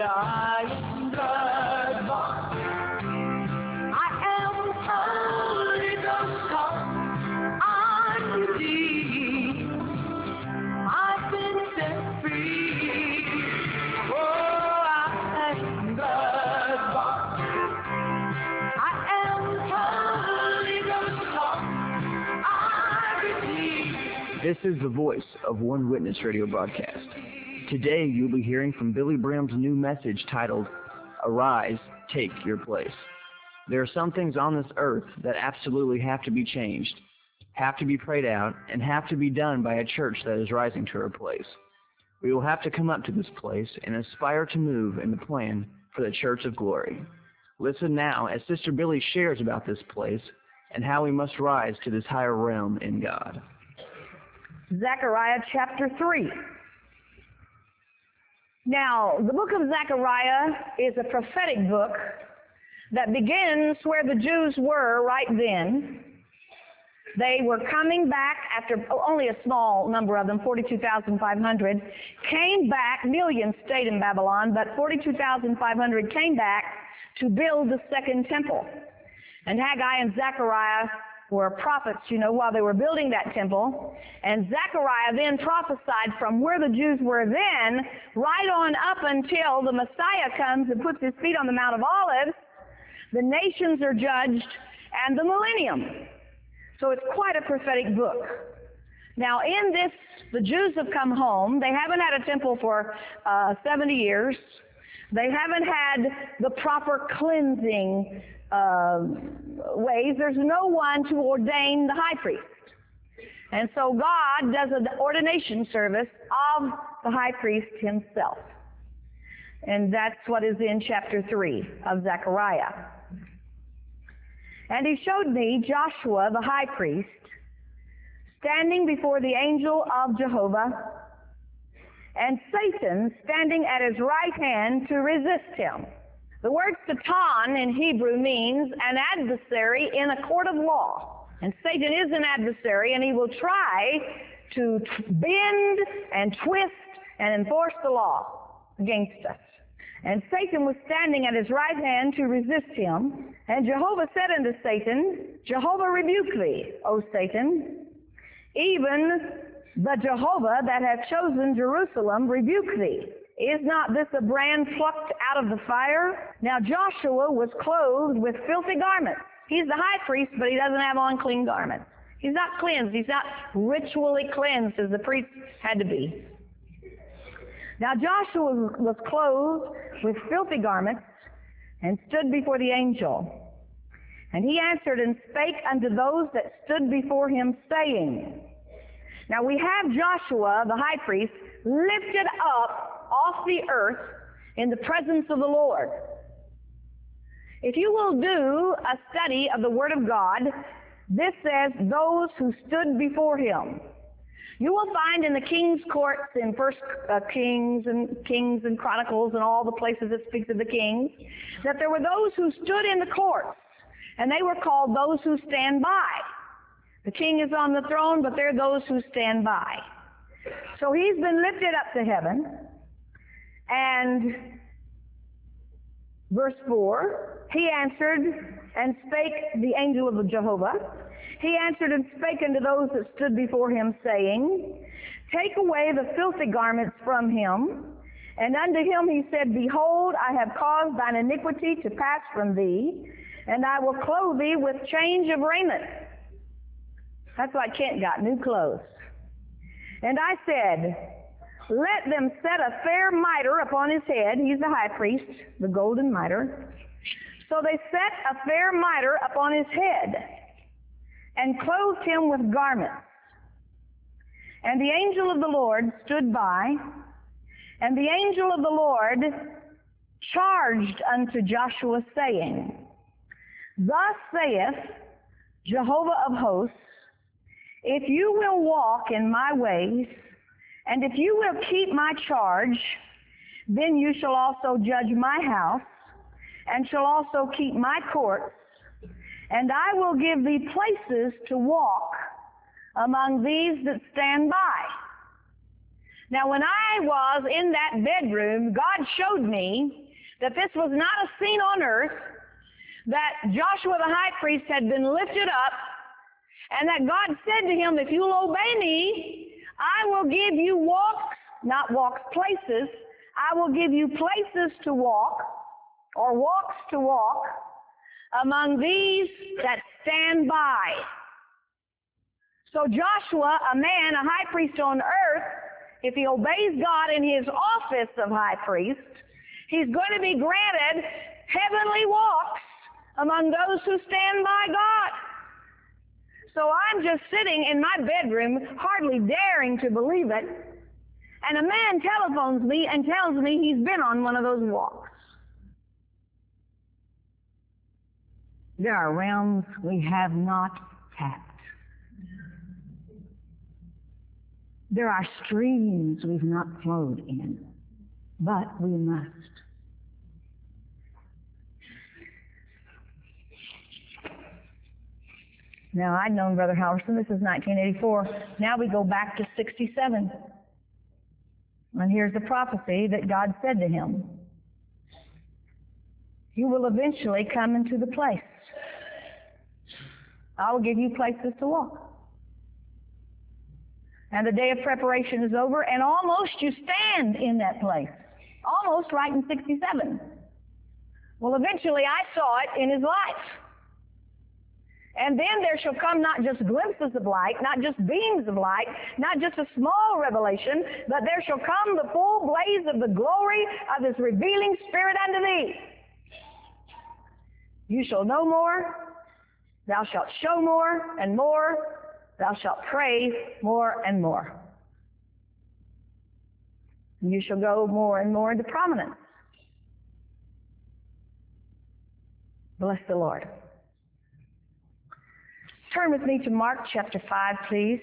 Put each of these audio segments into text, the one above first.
I am blood-bought. I am Holy Ghost taught. I'm redeemed. I've been set free. Oh, I am blood-bought. I am Holy Ghost taught. I'm redeemed. This is the voice of One Witness radio broadcast. Today you'll be hearing from Billy Graham's new message titled, Arise, Take Your Place. There are some things on this earth that absolutely have to be changed, have to be prayed out, and have to be done by a church that is rising to her place. We will have to come up to this place and aspire to move in the plan for the Church of Glory. Listen now as Sister Billy shares about this place and how we must rise to this higher realm in God. Zechariah chapter 3. Now, the book of Zechariah is a prophetic book that begins where the Jews were right then. They were coming back after only a small number of them, 42,500, came back. Millions stayed in Babylon, but 42,500 came back to build the second temple. And Haggai and Zechariah were prophets, while they were building that temple. And Zechariah then prophesied from where the Jews were then, right on up until the Messiah comes and puts his feet on the Mount of Olives. The nations are judged, and the millennium. So it's quite a prophetic book. Now in this, the Jews have come home. They haven't had a temple for 70 years. They haven't had the proper cleansing ways. There's no one to ordain the high priest. And so God does an ordination service of the high priest himself. And that's what is in chapter 3 of Zechariah. And he showed me Joshua the high priest standing before the angel of Jehovah, and Satan standing at his right hand to resist him. The word Satan in Hebrew means an adversary in a court of law. And Satan is an adversary, and he will try to bend and twist and enforce the law against us. And Satan was standing at his right hand to resist him. And Jehovah said unto Satan, Jehovah rebuke thee, O Satan. Even the Jehovah that hath chosen Jerusalem rebuke thee. Is not this a brand plucked out of the fire? Now Joshua was clothed with filthy garments. He's the high priest, but he doesn't have on clean garments. He's not cleansed. He's not ritually cleansed as the priest had to be. Now Joshua was clothed with filthy garments and stood before the angel. And he answered and spake unto those that stood before him, saying, Now we have Joshua, the high priest, lifted up off the earth in the presence of the Lord. If you will do a study of the Word of God, this says those who stood before him. You will find in the king's courts in First Kings and Chronicles and all the places that speaks of the kings, that there were those who stood in the courts, and they were called those who stand by. The king is on the throne, but they're those who stand by. So he's been lifted up to heaven, and verse 4, he answered and spake, the angel of Jehovah, he answered and spake unto those that stood before him, saying, Take away the filthy garments from him. And unto him he said, Behold, I have caused thine iniquity to pass from thee, and I will clothe thee with change of raiment. That's why Kent got new clothes. And I said, Let them set a fair mitre upon his head. He's the high priest, the golden mitre. So they set a fair mitre upon his head, and clothed him with garments. And the angel of the Lord stood by, and the angel of the Lord charged unto Joshua, saying, Thus saith Jehovah of hosts, if you will walk in my ways, and if you will keep my charge, then you shall also judge my house, and shall also keep my courts, and I will give thee places to walk among these that stand by. Now, when I was in that bedroom, God showed me that this was not a scene on earth, that Joshua the high priest had been lifted up, and that God said to him, if you'll obey me, I will give you places. I will give you places to walk, or walks to walk, among these that stand by. So Joshua, a man, a high priest on earth, if he obeys God in his office of high priest, he's going to be granted heavenly walks among those who stand by God. So I'm just sitting in my bedroom, hardly daring to believe it, and a man telephones me and tells me he's been on one of those walks. There are realms we have not tapped. There are streams we've not flowed in, but we must. Now, I'd known Brother Halverson. This is 1984. Now we go back to 67. And here's the prophecy that God said to him. You will eventually come into the place. I will give you places to walk. And the day of preparation is over, and almost you stand in that place. Almost right in 67. Well, eventually I saw it in his life. And then there shall come not just glimpses of light, not just beams of light, not just a small revelation, but there shall come the full blaze of the glory of his revealing Spirit unto thee. You shall know more, thou shalt show more and more, thou shalt pray more and more. You shall go more and more into prominence. Bless the Lord. Turn with me to Mark chapter 5, please.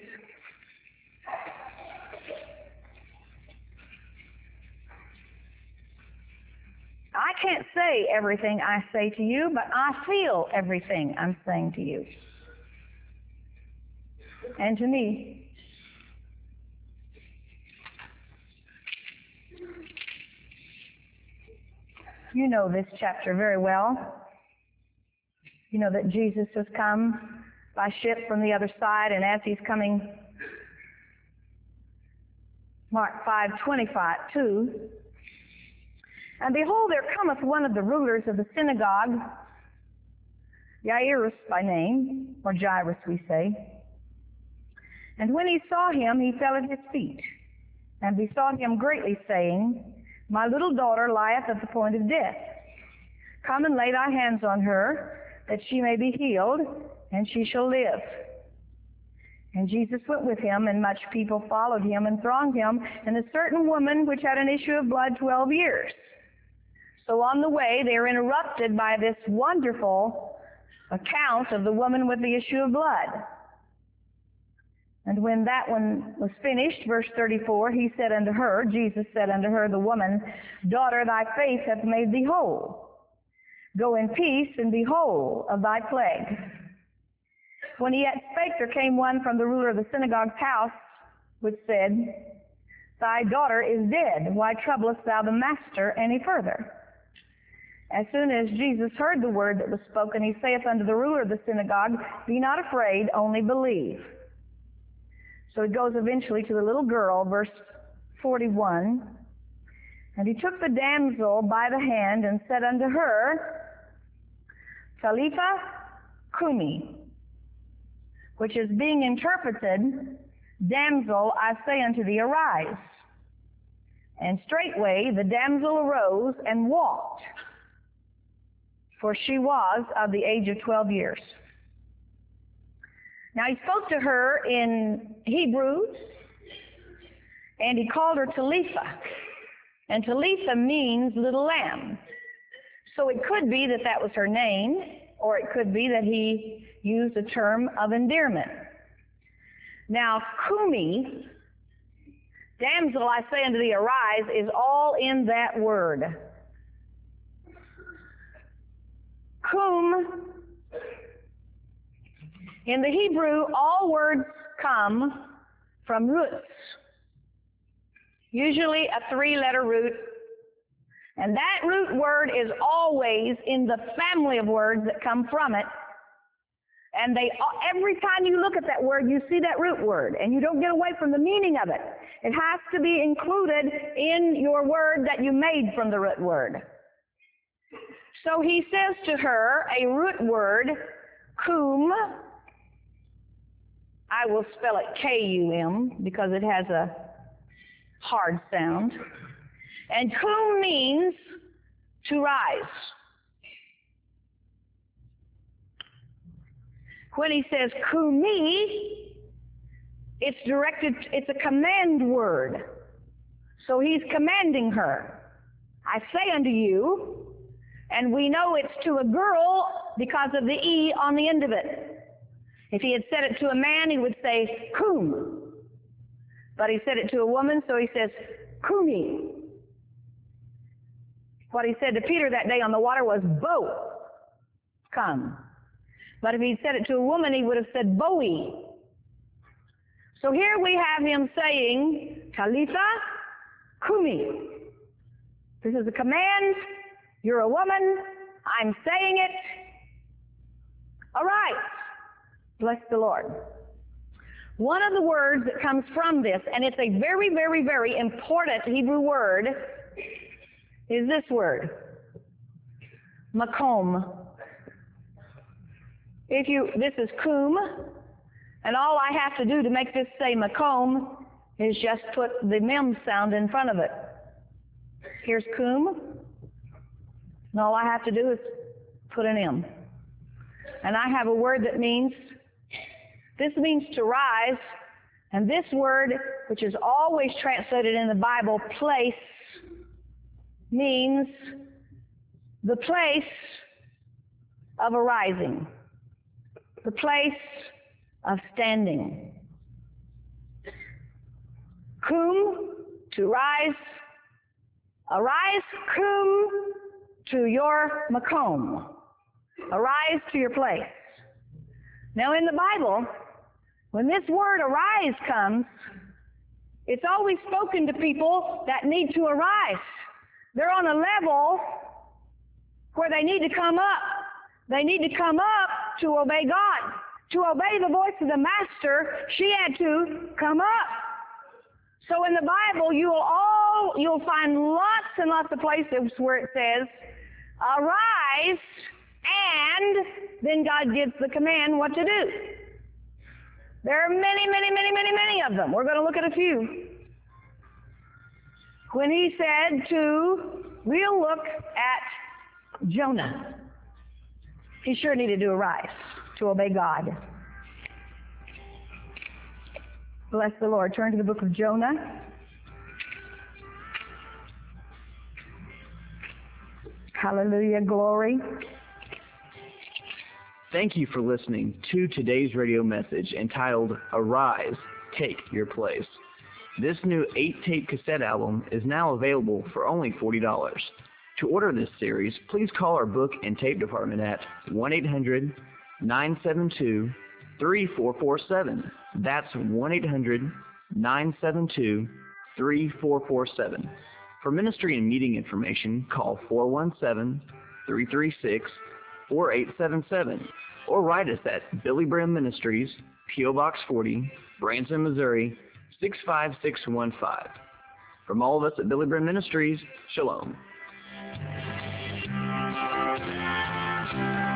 I can't say everything I say to you, but I feel everything I'm saying to you. And to me. You know this chapter very well. You know that Jesus has come by ship from the other side, and as he's coming, Mark 5:25, and behold, there cometh one of the rulers of the synagogue, Jairus by name, or Jairus we say. And when he saw him, he fell at his feet, and besought him greatly, saying, My little daughter lieth at the point of death. Come and lay thy hands on her, that she may be healed, and she shall live. And Jesus went with him, and much people followed him and thronged him, and a certain woman which had an issue of blood 12 years. So on the way, they are interrupted by this wonderful account of the woman with the issue of blood. And when that one was finished, verse 34, he said unto her, Jesus said unto her, the woman, Daughter, thy faith hath made thee whole. Go in peace, and be whole of thy plague. When he yet spake, there came one from the ruler of the synagogue's house, which said, Thy daughter is dead. Why troublest thou the master any further? As soon as Jesus heard the word that was spoken, he saith unto the ruler of the synagogue, Be not afraid, only believe. So it goes eventually to the little girl, verse 41. And he took the damsel by the hand and said unto her, Talitha cumi, which is being interpreted, Damsel, I say unto thee, arise. And straightway the damsel arose and walked, for she was of the age of 12 years. Now he spoke to her in Hebrew, and he called her Talitha. And Talitha means little lamb. So it could be that that was her name, or it could be that he used a term of endearment. Now, cumi, damsel, I say unto thee, arise, is all in that word. Cum, in the Hebrew, all words come from roots. usually a 3-letter root. And that root word is always in the family of words that come from it. And every time you look at that word, you see that root word, and you don't get away from the meaning of it. It has to be included in your word that you made from the root word. So he says to her, a root word, cum. I will spell it K-U-M because it has a hard sound. And cum means to rise. When he says kumi, it's a command word. So he's commanding her. I say unto you, and we know it's to a girl because of the E on the end of it. If he had said it to a man, he would say cum. But he said it to a woman, so he says kumi. What he said to Peter that day on the water was bo, come. But if he said it to a woman, he would have said Bowie. So here we have him saying, Talitha Kumi. This is a command. You're a woman. I'm saying it. Arise. Bless the Lord. One of the words that comes from this, and it's a very, very, very important Hebrew word, is this word, makom. This is kum, and all I have to do to make this say makom is just put the mem sound in front of it. Here's kum, and all I have to do is put an m. And I have a word that means, this means to rise, and this word, which is always translated in the Bible, place, means the place of arising. The place of standing. Cum, to rise. Arise, cum, to your makom. Arise to your place. Now in the Bible, when this word arise comes, it's always spoken to people that need to arise. They're on a level where they need to come up. They need to come up to obey God. To obey the voice of the Master, she had to come up. So in the Bible, you'll find lots and lots of places where it says, arise, and then God gives the command what to do. There are many, many, many, many, many of them. We're going to look at a few. When he said we'll look at Jonah. He sure needed to arise to obey God. Bless the Lord. Turn to the book of Jonah. Hallelujah, glory. Thank you for listening to today's radio message entitled, Arise, Take Your Place. This new 8-tape cassette album is now available for only $40. To order this series, please call our book and tape department at 1-800-972-3447. That's 1-800-972-3447. For ministry and meeting information, call 417-336-4877 or write us at Billy Brim Ministries, P.O. Box 40, Branson, Missouri, 65615. From all of us at Billy Brim Ministries, Shalom.